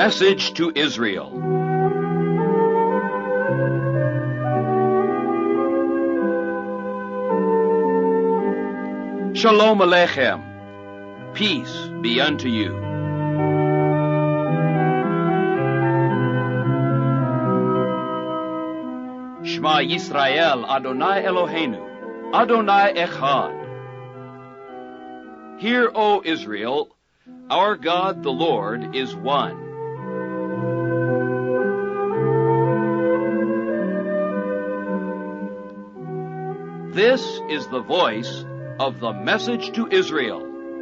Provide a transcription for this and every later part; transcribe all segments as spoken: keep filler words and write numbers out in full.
message to Israel. Shalom Aleichem. Peace be unto you. Shema Yisrael, Adonai Eloheinu, Adonai Echad. Hear, O Israel, our God the Lord is one. This is the voice of the message to Israel.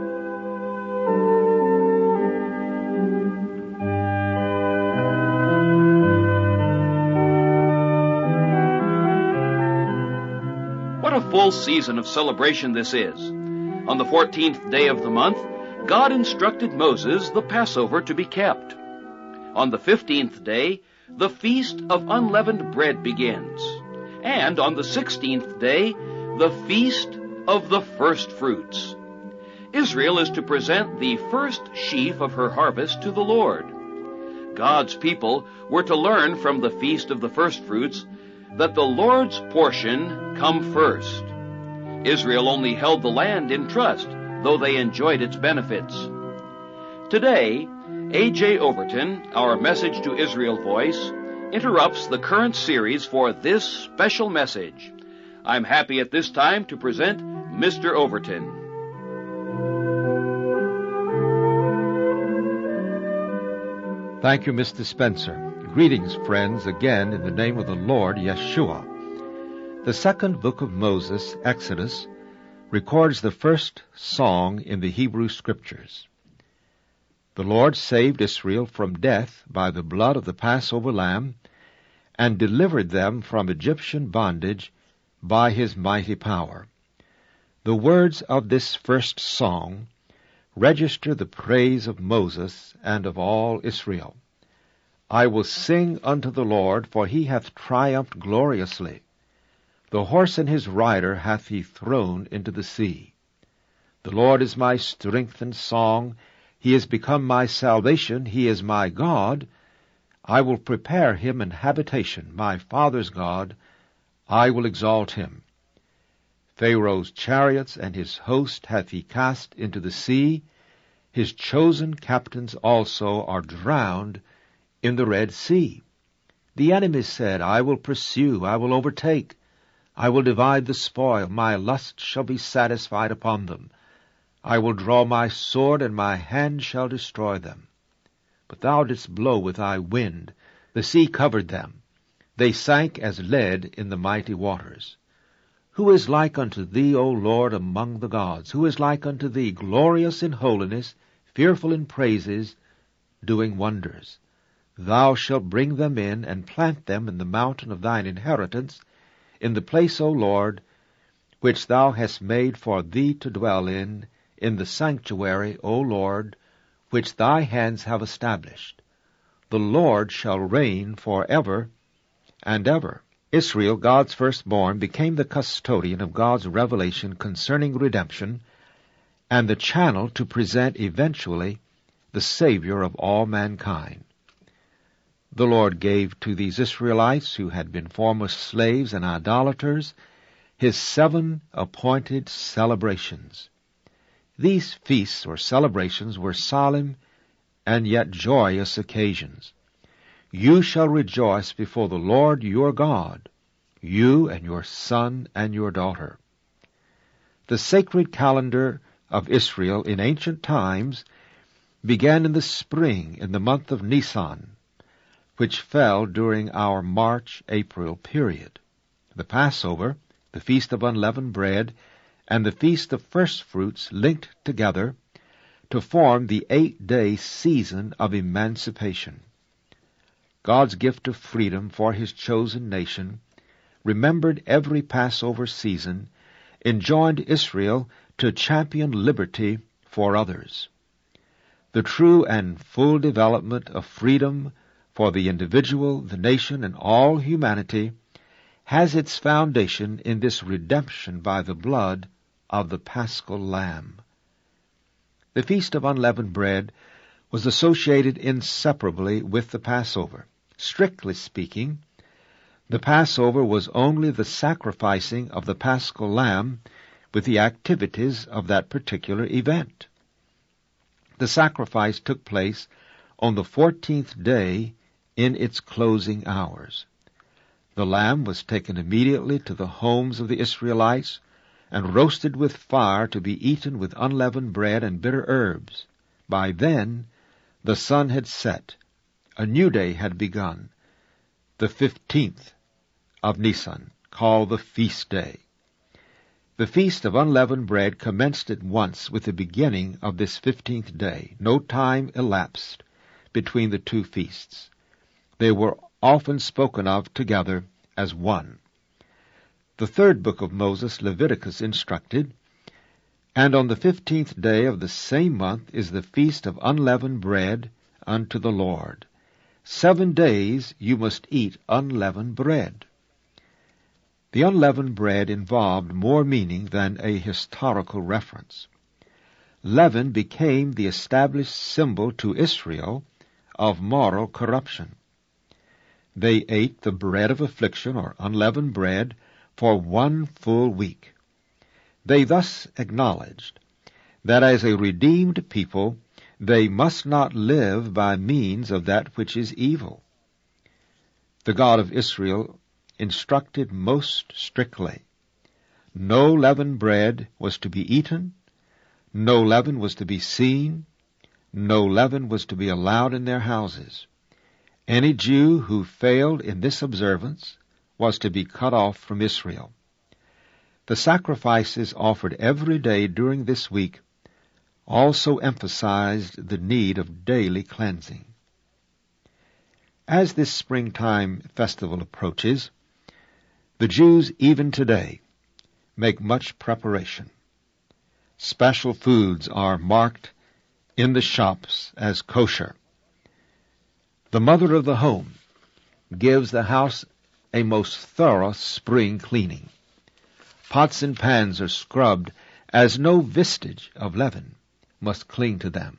What a full season of celebration this is. On the fourteenth day of the month, God instructed Moses the Passover to be kept. On the fifteenth day, the Feast of Unleavened Bread begins. And on the sixteenth day, the Feast of the First Fruits. Israel is to present the first sheaf of her harvest to the Lord. God's people were to learn from the Feast of the First Fruits that the Lord's portion come first. Israel only held the land in trust, though they enjoyed its benefits. Today, A J Overton, our Message to Israel voice, interrupts the current series for this special message. I'm happy at this time to present Mister Overton. Thank you, Mister Spencer. Greetings, friends, again in the name of the Lord, Yeshua. The second book of Moses, Exodus, records the first song in the Hebrew Scriptures. The Lord saved Israel from death by the blood of the Passover lamb and delivered them from Egyptian bondage by his mighty power. The words of this first song register the praise of Moses and of all Israel. I will sing unto the Lord, for he hath triumphed gloriously. The horse and his rider hath he thrown into the sea. The Lord is my strength and song. He is become my salvation. He is my God. I will prepare him an habitation, my father's God. I will exalt him. Pharaoh's chariots and his host hath he cast into the sea. His chosen captains also are drowned in the Red Sea. The enemy said, I will pursue, I will overtake. I will divide the spoil, my lust shall be satisfied upon them. I will draw my sword, and my hand shall destroy them. But thou didst blow with thy wind, the sea covered them. They sank as lead in the mighty waters. Who is like unto thee, O Lord, among the gods? Who is like unto thee, glorious in holiness, fearful in praises, doing wonders? Thou shalt bring them in, and plant them in the mountain of thine inheritance, in the place, O Lord, which thou hast made for thee to dwell in, in the sanctuary, O Lord, which thy hands have established. The Lord shall reign for ever and ever. Israel, God's firstborn, became the custodian of God's revelation concerning redemption, and the channel to present eventually the Savior of all mankind. The Lord gave to these Israelites, who had been former slaves and idolaters, his seven appointed celebrations. These feasts or celebrations were solemn and yet joyous occasions. You shall rejoice before the Lord your God, you and your son and your daughter. The sacred calendar of Israel in ancient times began in the spring, in the month of Nisan, which fell during our March-April period. The Passover, the Feast of Unleavened Bread, and the Feast of First Fruits linked together to form the eight-day season of emancipation. God's gift of freedom for his chosen nation, remembered every Passover season, enjoined Israel to champion liberty for others. The true and full development of freedom for the individual, the nation, and all humanity has its foundation in this redemption by the blood of the Paschal Lamb. The Feast of Unleavened Bread was associated inseparably with the Passover. Strictly speaking, the Passover was only the sacrificing of the paschal lamb with the activities of that particular event. The sacrifice took place on the fourteenth day in its closing hours. The lamb was taken immediately to the homes of the Israelites and roasted with fire to be eaten with unleavened bread and bitter herbs. By then the sun had set. A new day had begun, the fifteenth of Nisan, called the feast day. The feast of unleavened bread commenced at once with the beginning of this fifteenth day. No time elapsed between the two feasts. They were often spoken of together as one. The third book of Moses, Leviticus, instructed, "And on the fifteenth day of the same month is the feast of unleavened bread unto the Lord. Seven days you must eat unleavened bread." The unleavened bread involved more meaning than a historical reference. Leaven became the established symbol to Israel of moral corruption. They ate the bread of affliction, or unleavened bread, for one full week. They thus acknowledged that as a redeemed people they must not live by means of that which is evil. The God of Israel instructed most strictly. No leavened bread was to be eaten, no leaven was to be seen, no leaven was to be allowed in their houses. Any Jew who failed in this observance was to be cut off from Israel. The sacrifices offered every day during this week also emphasized the need of daily cleansing. As this springtime festival approaches, the Jews even today make much preparation. Special foods are marked in the shops as kosher. The mother of the home gives the house a most thorough spring cleaning. Pots and pans are scrubbed as no vestige of leaven must cling to them.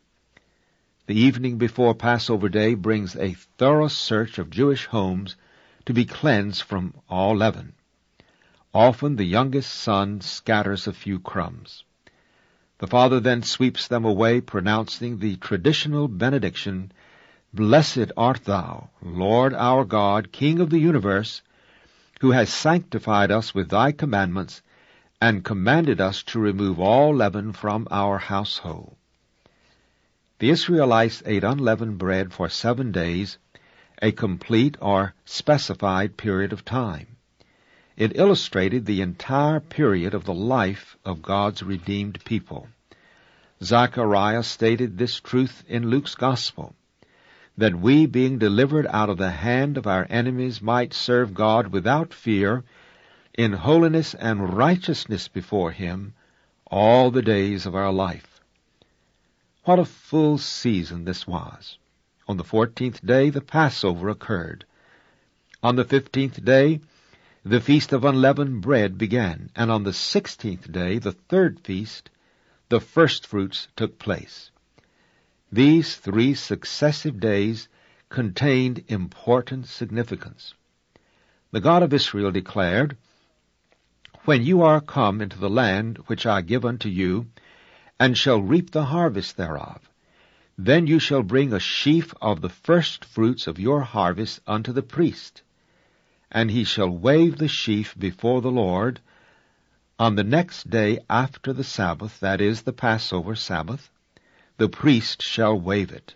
The evening before Passover Day brings a thorough search of Jewish homes to be cleansed from all leaven. Often the youngest son scatters a few crumbs. The father then sweeps them away, pronouncing the traditional benediction, "Blessed art thou, Lord our God, King of the universe, who has sanctified us with thy commandments, and commanded us to remove all leaven from our household." The Israelites ate unleavened bread for seven days, a complete or specified period of time. It illustrated the entire period of the life of God's redeemed people. Zechariah stated this truth in Luke's Gospel, that we, being delivered out of the hand of our enemies, might serve God without fear, in holiness and righteousness before Him, all the days of our life. What a full season this was! On the fourteenth day the Passover occurred. On the fifteenth day the Feast of Unleavened Bread began, and on the sixteenth day, the third feast, the first fruits took place. These three successive days contained important significance. The God of Israel declared, "When you are come into the land which I give unto you, and shall reap the harvest thereof, then you shall bring a sheaf of the first fruits of your harvest unto the priest, and he shall wave the sheaf before the Lord on the next day after the Sabbath, that is, the Passover Sabbath. The priest shall wave it."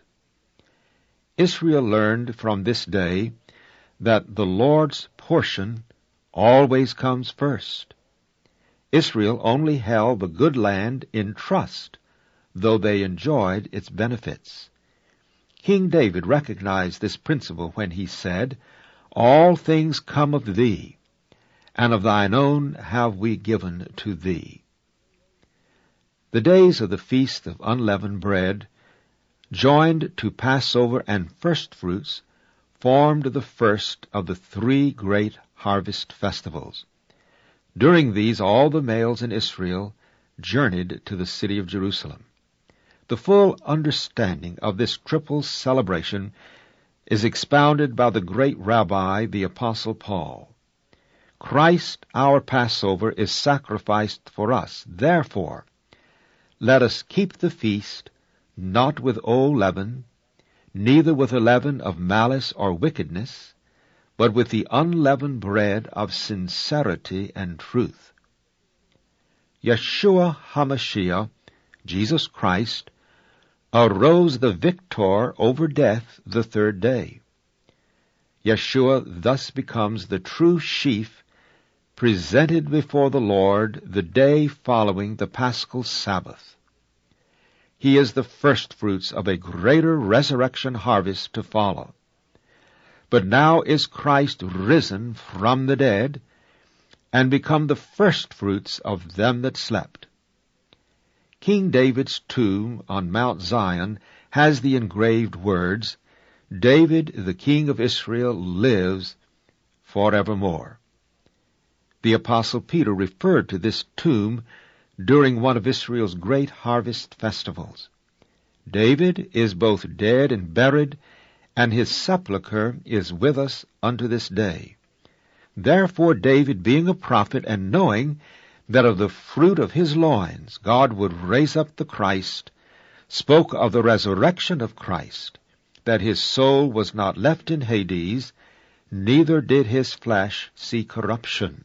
Israel learned from this day that the Lord's portion always comes first. Israel only held the good land in trust, though they enjoyed its benefits. King David recognized this principle when he said, "All things come of thee, and of thine own have we given to thee." The days of the Feast of Unleavened Bread, joined to Passover and first fruits, formed the first of the three great harvest festivals. During these all the males in Israel journeyed to the city of Jerusalem. The full understanding of this triple celebration is expounded by the great rabbi, the Apostle Paul. Christ, our Passover, is sacrificed for us. Therefore, let us keep the feast, not with old leaven, neither with a leaven of malice or wickedness, but with the unleavened bread of sincerity and truth. Yeshua HaMashiach, Jesus Christ, arose the victor over death the third day. Yeshua thus becomes the true sheaf presented before the Lord the day following the Paschal Sabbath. He is the firstfruits of a greater resurrection harvest to follow. But now is Christ risen from the dead, and become the firstfruits of them that slept. King David's tomb on Mount Zion has the engraved words, David, the King of Israel, lives forevermore. The Apostle Peter referred to this tomb during one of Israel's great harvest festivals. David is both dead and buried, and his sepulchre is with us unto this day. Therefore David, being a prophet, and knowing that of the fruit of his loins God would raise up the Christ, spoke of the resurrection of Christ, that his soul was not left in Hades, neither did his flesh see corruption.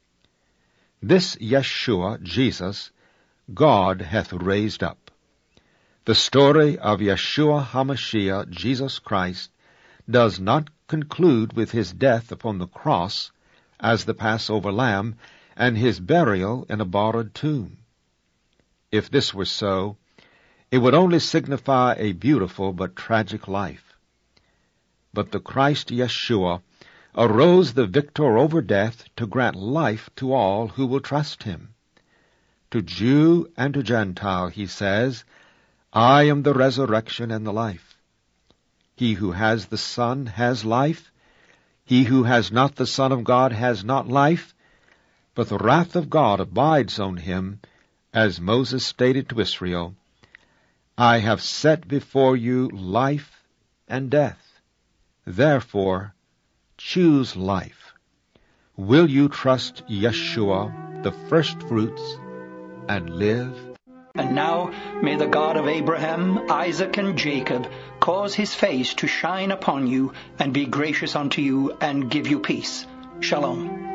This Yeshua, Jesus, God hath raised up. The story of Yeshua HaMashiach, Jesus Christ, does not conclude with his death upon the cross as the Passover lamb and his burial in a borrowed tomb. If this were so, it would only signify a beautiful but tragic life. But the Christ Yeshua arose the victor over death to grant life to all who will trust him. To Jew and to Gentile he says, I am the resurrection and the life. He who has the Son has life. He who has not the Son of God has not life, but the wrath of God abides on him, as Moses stated to Israel, I have set before you life and death. Therefore, choose life. Will you trust Yeshua, the firstfruits, and live? And now may the God of Abraham, Isaac, and Jacob cause his face to shine upon you, and be gracious unto you, and give you peace. Shalom.